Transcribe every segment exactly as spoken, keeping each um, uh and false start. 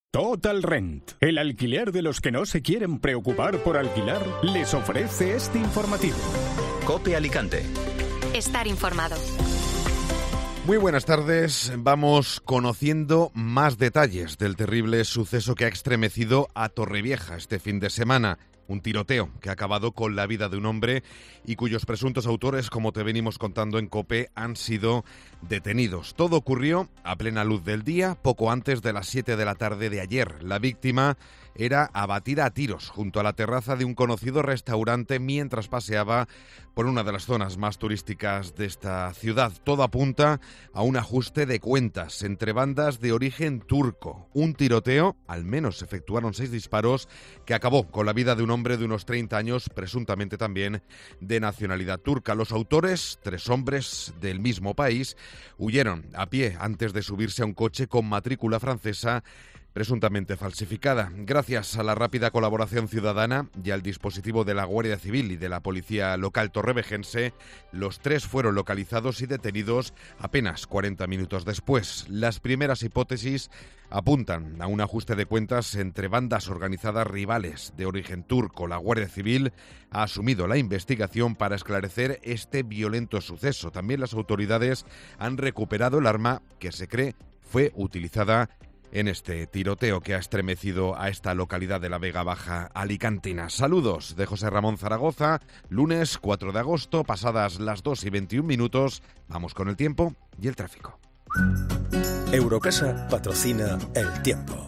Total Rent, el alquiler de los que no se quieren preocupar por alquilar, les ofrece este informativo. COPE Alicante. Estar informado. Muy buenas tardes. Vamos conociendo más detalles del terrible suceso que ha estremecido a Torrevieja este fin de semana. Un tiroteo que ha acabado con la vida de un hombre y cuyos presuntos autores, como te venimos contando en COPE, han sido detenidos. Todo ocurrió a plena luz del día, poco antes de las siete de la tarde de ayer. La víctima era abatida a tiros junto a la terraza de un conocido restaurante mientras paseaba por una de las zonas más turísticas de esta ciudad. Todo apunta a un ajuste de cuentas entre bandas de origen turco. Un tiroteo, al menos se efectuaron seis disparos, que acabó con la vida de un hombre de unos treinta años, presuntamente también de nacionalidad turca. Los autores, tres hombres del mismo país, huyeron a pie antes de subirse a un coche con matrícula francesa presuntamente falsificada. Gracias a la rápida colaboración ciudadana y al dispositivo de la Guardia Civil y de la Policía Local torrevejense, los tres fueron localizados y detenidos apenas cuarenta minutos después. Las primeras hipótesis apuntan a un ajuste de cuentas entre bandas organizadas rivales de origen turco. La Guardia Civil ha asumido la investigación para esclarecer este violento suceso. También las autoridades han recuperado el arma que se cree fue utilizada en este tiroteo que ha estremecido a esta localidad de la Vega Baja alicantina. Saludos de José Ramón Zaragoza, lunes cuatro de agosto, pasadas las dos y veintiún minutos. Vamos con el tiempo y el tráfico. Eurocasa patrocina el tiempo.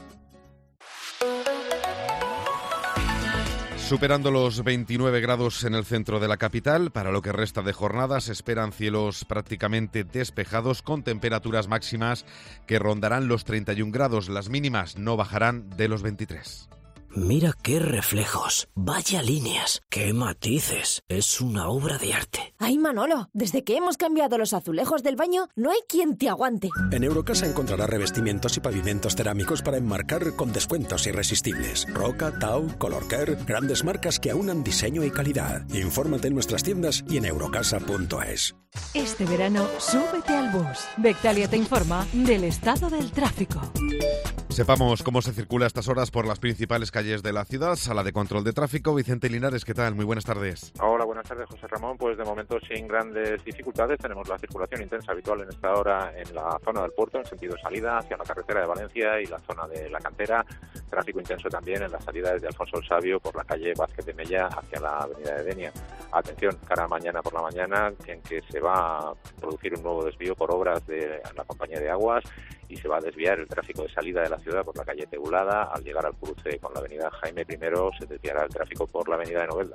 Superando los veintinueve grados en el centro de la capital, para lo que resta de jornada se esperan cielos prácticamente despejados con temperaturas máximas que rondarán los treinta y un grados. Las mínimas no bajarán de los veintitrés. Mira qué reflejos, vaya líneas, qué matices, es una obra de arte. Ay, Manolo, desde que hemos cambiado los azulejos del baño, no hay quien te aguante. En Eurocasa encontrarás revestimientos y pavimentos cerámicos para enmarcar con descuentos irresistibles. Roca, Tau, Colorcare, grandes marcas que aunan diseño y calidad. Infórmate en nuestras tiendas y en eurocasa punto es. Este verano, súbete al bus. Bectalia te informa del estado del tráfico. Sepamos cómo se circula a estas horas por las principales calles de la ciudad. Sala de control de tráfico. Vicente Linares, ¿qué tal? Muy buenas tardes. Hola, buenas tardes, José Ramón. Pues de momento sin grandes dificultades. Tenemos la circulación intensa habitual en esta hora en la zona del puerto, en sentido de salida hacia la carretera de Valencia y la zona de la Cantera. Tráfico intenso también en la salida desde Alfonso el Sabio por la calle Vázquez de Mella hacia la avenida de Denia. Atención, cara a mañana por la mañana, en que se va a producir un nuevo desvío por obras de la compañía de aguas y se va a desviar el tráfico de salida de la ciudad por la calle Teulada. Al llegar al cruce con la avenida Jaime primero se desviará el tráfico por la avenida de Novelda.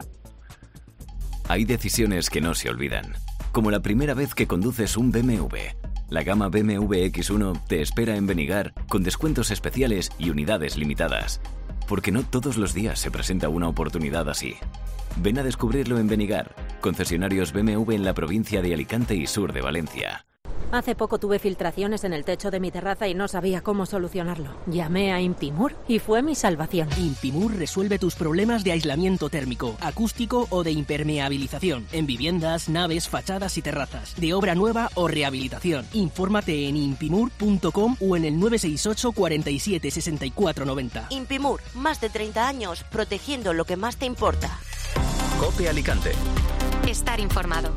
Hay decisiones que no se olvidan, como la primera vez que conduces un B M W. La gama B M W X uno te espera en Benigar con descuentos especiales y unidades limitadas. Porque no todos los días se presenta una oportunidad así. Ven a descubrirlo en Benigar, concesionarios B M W en la provincia de Alicante y sur de Valencia. Hace poco tuve filtraciones en el techo de mi terraza y no sabía cómo solucionarlo. Llamé a Impimur y fue mi salvación. Impimur resuelve tus problemas de aislamiento térmico, acústico o de impermeabilización en viviendas, naves, fachadas y terrazas, de obra nueva o rehabilitación. Infórmate en impimur punto com o en el nueve seis ocho, cuarenta y siete, sesenta y cuatro noventa. Impimur, más de treinta años protegiendo lo que más te importa. COPE Alicante. Estar informado.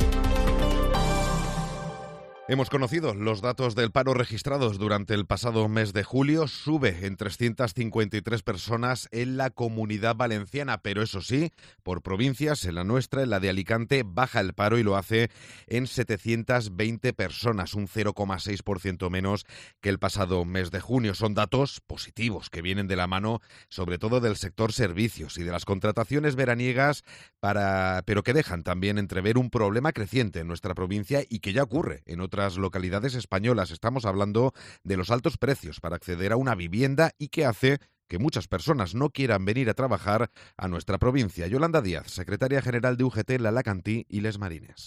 Hemos conocido los datos del paro registrados durante el pasado mes de julio. Sube en trescientas cincuenta y tres personas en la Comunidad Valenciana, pero eso sí, por provincias, en la nuestra, en la de Alicante, baja el paro y lo hace en setecientas veinte personas, un cero coma seis por ciento menos que el pasado mes de junio. Son datos positivos que vienen de la mano, sobre todo del sector servicios y de las contrataciones veraniegas, para, pero que dejan también entrever un problema creciente en nuestra provincia y que ya ocurre en otras localidades españolas. Estamos hablando de los altos precios para acceder a una vivienda y que hace que muchas personas no quieran venir a trabajar a nuestra provincia. Yolanda Díaz, secretaria general de U G T, La Alacantí y Les Marines.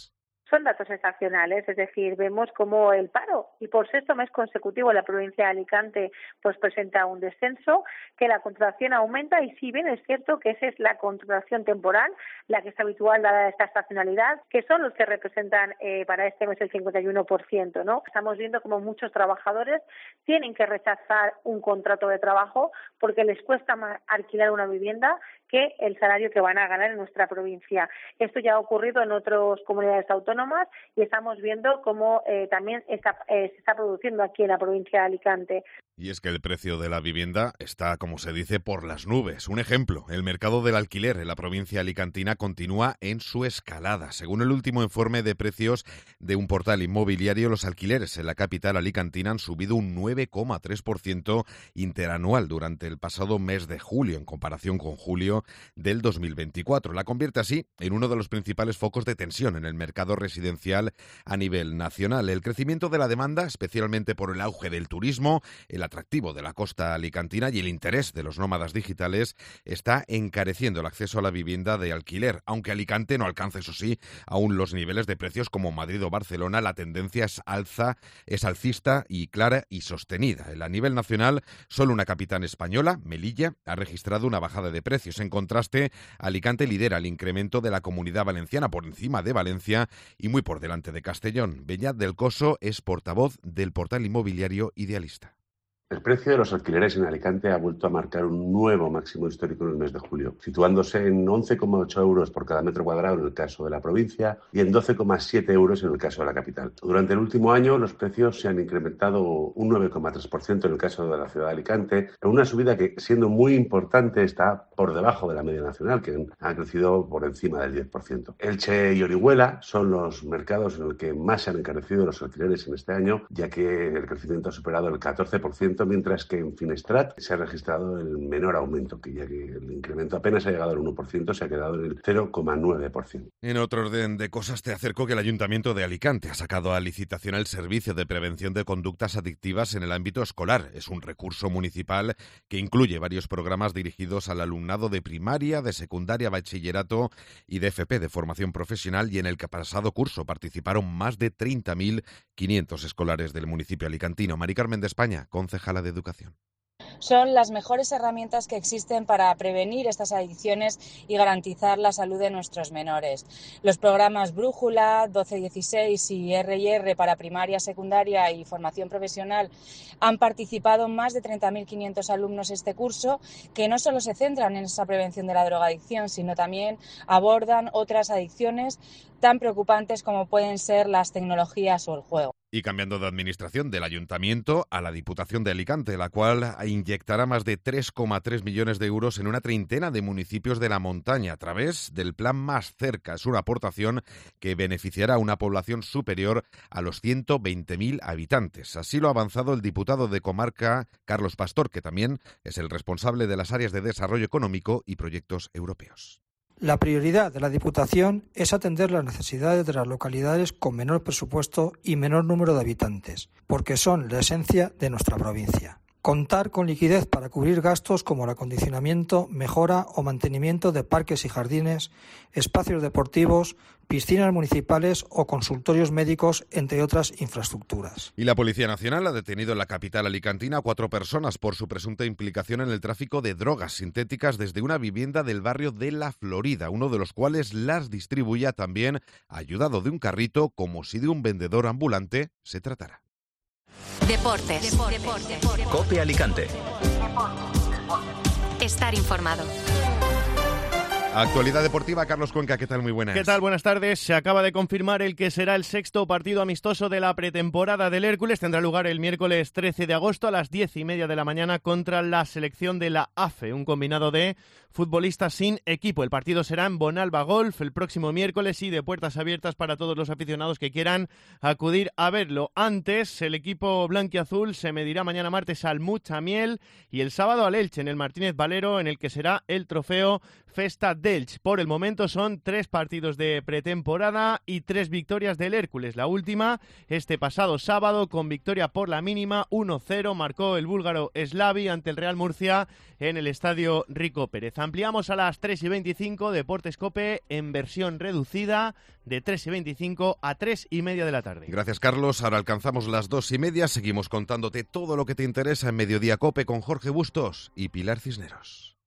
son datos estacionales, es decir, vemos como el paro, y por sexto mes consecutivo la provincia de Alicante pues presenta un descenso, que la contratación aumenta, y si bien es cierto que esa es la contratación temporal, la que es habitual dada esta estacionalidad, que son los que representan eh, para este mes el cincuenta y uno por ciento, ¿no? Estamos viendo como muchos trabajadores tienen que rechazar un contrato de trabajo porque les cuesta más alquilar una vivienda que el salario que van a ganar en nuestra provincia. Esto ya ha ocurrido en otras comunidades autónomas y estamos viendo cómo eh, también está, eh, se está produciendo aquí en la provincia de Alicante. Y es que el precio de la vivienda está, como se dice, por las nubes. Un ejemplo, el mercado del alquiler en la provincia alicantina continúa en su escalada. Según el último informe de precios de un portal inmobiliario, los alquileres en la capital alicantina han subido un nueve coma tres por ciento interanual durante el pasado mes de julio, en comparación con julio del dos mil veinticuatro. La convierte así en uno de los principales focos de tensión en el mercado residencial a nivel nacional. El crecimiento de la demanda, especialmente por el auge del turismo, el atractivo de la costa alicantina y el interés de los nómadas digitales, está encareciendo el acceso a la vivienda de alquiler. Aunque Alicante no alcanza, eso sí, aún los niveles de precios como Madrid o Barcelona, la tendencia es alza, es alcista y clara y sostenida. A nivel nacional, solo una capital española, Melilla, ha registrado una bajada de precios. En contraste, Alicante lidera el incremento de la Comunidad Valenciana por encima de Valencia y muy por delante de Castellón. Beñat del Coso es portavoz del portal inmobiliario Idealista. El precio de los alquileres en Alicante ha vuelto a marcar un nuevo máximo histórico en el mes de julio, situándose en once coma ocho euros por cada metro cuadrado en el caso de la provincia y en doce coma siete euros en el caso de la capital. Durante el último año, los precios se han incrementado un nueve coma tres por ciento en el caso de la ciudad de Alicante, en una subida que, siendo muy importante, está por debajo de la media nacional, que ha crecido por encima del diez por ciento. Elche y Orihuela son los mercados en los que más se han encarecido los alquileres en este año, ya que el crecimiento ha superado el catorce por ciento, mientras que en Finestrat se ha registrado el menor aumento, que ya que el incremento apenas ha llegado al uno por ciento, se ha quedado en el cero coma nueve por ciento. En otro orden de cosas, te acerco que el Ayuntamiento de Alicante ha sacado a licitación el servicio de prevención de conductas adictivas en el ámbito escolar. Es un recurso municipal que incluye varios programas dirigidos al alumnado de primaria, de secundaria, bachillerato y de F P, de formación profesional, y en el que pasado curso participaron más de treinta mil quinientos escolares del municipio alicantino. Mari Carmen de España, concejala de Educación. Son las mejores herramientas que existen para prevenir estas adicciones y garantizar la salud de nuestros menores. Los programas Brújula, doce dieciséis y erre y erre para primaria, secundaria y formación profesional han participado más de treinta mil quinientos alumnos este curso, que no solo se centran en esa prevención de la drogadicción, sino también abordan otras adicciones tan preocupantes como pueden ser las tecnologías o el juego. Y cambiando de administración, del Ayuntamiento a la Diputación de Alicante, la cual inyectará más de tres coma tres millones de euros en una treintena de municipios de la montaña a través del Plan Más Cerca. Es una aportación que beneficiará a una población superior a los ciento veinte mil habitantes. Así lo ha avanzado el diputado de comarca, Carlos Pastor, que también es el responsable de las áreas de desarrollo económico y proyectos europeos. La prioridad de la Diputación es atender las necesidades de las localidades con menor presupuesto y menor número de habitantes, porque son la esencia de nuestra provincia. Contar con liquidez para cubrir gastos como el acondicionamiento, mejora o mantenimiento de parques y jardines, espacios deportivos, piscinas municipales o consultorios médicos, entre otras infraestructuras. Y la Policía Nacional ha detenido en la capital alicantina a cuatro personas por su presunta implicación en el tráfico de drogas sintéticas desde una vivienda del barrio de La Florida, uno de los cuales las distribuía también ayudado de un carrito, como si de un vendedor ambulante se tratara. Deportes. Deportes. COPE Alicante. Estar informado. Actualidad deportiva, Carlos Cuenca, ¿qué tal? Muy buenas. ¿Qué tal? Buenas tardes. Se acaba de confirmar el que será el sexto partido amistoso de la pretemporada del Hércules. Tendrá lugar el miércoles trece de agosto a las diez y media de la mañana contra la selección de la A F E, un combinado de futbolistas sin equipo. El partido será en Bonalba Golf el próximo miércoles y de puertas abiertas para todos los aficionados que quieran acudir a verlo. Antes, el equipo blanquiazul se medirá mañana martes al Muchamiel y el sábado al Elche en el Martínez Valero, en el que será el trofeo Festa Delch. Por el momento son tres partidos de pretemporada y tres victorias del Hércules. La última este pasado sábado con victoria por la mínima uno cero. Marcó el búlgaro Slavi ante el Real Murcia en el estadio Rico Pérez. Ampliamos a las tres y veinticinco Deportes COPE en versión reducida de tres y veinticinco a tres y media de la tarde. Gracias, Carlos. Ahora alcanzamos las dos y media. Seguimos contándote todo lo que te interesa en Mediodía COPE con Jorge Bustos y Pilar Cisneros.